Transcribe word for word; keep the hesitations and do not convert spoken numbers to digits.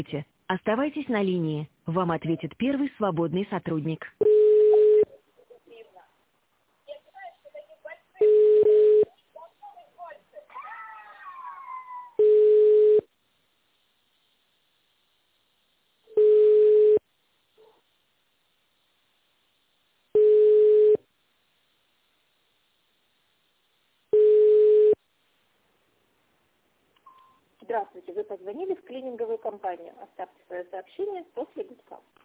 Оставайтесь на линии. Вам ответит первый свободный сотрудник. Здравствуйте, вы позвонили в клининговую компанию. Оставьте свое сообщение после гудка.